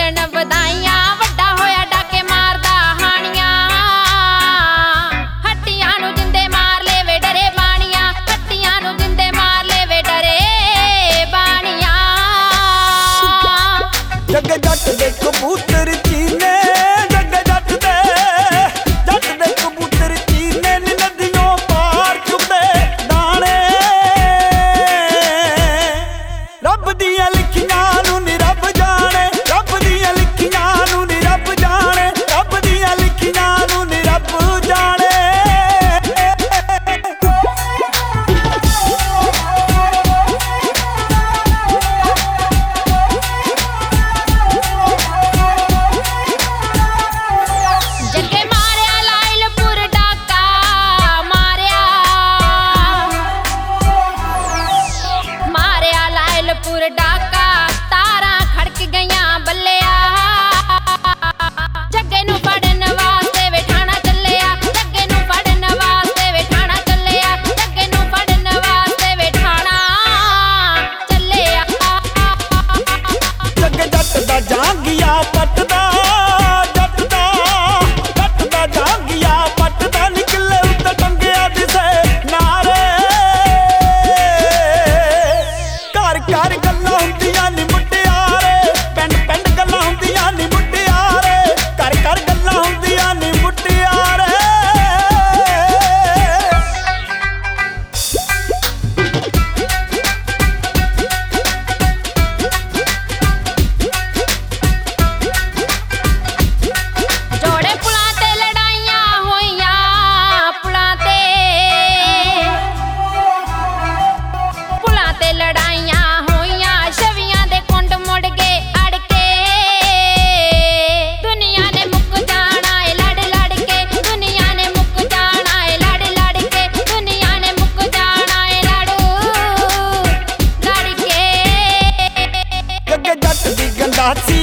ਮਿਲਣ ਵਧਾਈਆਂ, ਵੱਡਾ ਹੋਇਆ ਡਾਕੇ ਮਾਰਦਾ ਹਾਣੀਆਂ। ਹੱਟੀਆਂ ਨੂੰ ਜਿੰਦੇ ਮਾਰ ਲੇਵੇ ਡਰੇ ਬਾਣੀਆਂ, ਹੱਟੀਆਂ ਨੂੰ ਜਿੰਦੇ ਮਾਰ ਲੇਵੇ ਡਰੇ ਬਾਣੀਆਂ। ਜੱਗੇ ਜੱਟ ਦੇ ਕਬੂਤਰ ਚੀਨੇ, ਜੱਗੇ ਜੱਟ ਦੇ ਕਬੂਤਰ ਚੀਨੇ ਨੀ ਨਦੀਆਂ ਪਾਰ ਚੁੱਕਦੇ ਦਾਣੇ। ਰੱਬ ਦੀਆਂ ਲਿਖੀਆਂ ਨੂੰ ਨੀ ਰੱਬ ਜਾਣੇ, ਰੱਬ ਦੀਆਂ ਲਿਖੀਆਂ ਨੂੰ ਨੀ ਰੱਬ ਜਾਣੇ, ਰੱਬ ਦੀਆਂ ਲਿਖੀਆਂ ਨੂੰ ਨੀ ਰੱਬ ਜਾਣੇ। ਜੱਗੇ ਮਾਰਿਆ ਲਾਇਲਪੁਰ ਡਾਕਾ ਮਾਰਿਆ, ਮਾਰਿਆ ਲਾਇਲਪੁਰ ਡਾਕਾ, ਤਾਰਾਂ ਖੜਕ ਗਈਆਂ ਬੱਲਿਆ। ਜੱਗੇ ਨੂੰ ਫੜਨ ਵਾਸਤੇ ਵੇਠਾਣਾ ਚੱਲਿਆ, ਜੱਗੇ ਨੂੰ ਫੜਨ ਵਾਸਤੇ ਵੇਠਾਣਾ ਚੱਲਿਆ, ਜੱਗੇ ਨੂੰ ਫੜਨ ਵਾਸਤੇ ਵੇਠਾਣਾ ਚੱਲਿਆ। ਜੱਗੇ ਜੱਟ ਦਾ ਜਾਂਗੀਆ ਪੱਟਦਾ, ਜੱਟ ਦਾ ਜਾਂਗੀਆ ਪੱਟਦਾ, ਨਿਕਲੇ ਉੱਤੇ ਟੰਗਿਆ ਦਿਸੇ ਨਾਰੇ। ਘਰ ਘਰ ਗੱਲਾਂ ਹੁੰਦੀਆਂ ਨੀ ਮੁਟਿਆਰੇ, ਪਿੰਡ ਪਿੰਡ ਗੱਲਾਂ ਹੁੰਦੀਆਂ ਨੀ ਮੁਟਿਆਰੇ, ਘਰ ਘਰ ਗੱਲਾਂ ਹੁੰਦੀਆਂ ਨੀ ਮੁਟਿਆਰੇ। ਜੋੜੇ ਪੁਲਾਂ ਤੇ ਲੜਾਈਆਂ ਹੋਈਆਂ, ਪੁਲਾਂ ਤੇ ਲੜਾਈਆਂ ਹੋਈਆਂ, ਛਵੀਆਂ ਦੇ ਕੁੰਡ ਮੁੜ ਗਏ ਅੜ ਕੇ। ਦੁਨੀਆ ਨੇ ਮੁੱਕ ਜਾਣਾ ਏ ਲੜ ਲੜ ਕੇ, ਦੁਨੀਆ ਨੇ ਮੁੱਕ ਜਾਣਾ ਏ ਲੜ ਲੜ ਕੇ, ਦੁਨੀਆ ਨੇ ਮੁੱਕ ਜਾਣਾ ਏ ਲੜ ਲੜ ਕੇ। ਜੱਗੇ ਜੱਟ ਦੀ ਗੰਡਾਸੀ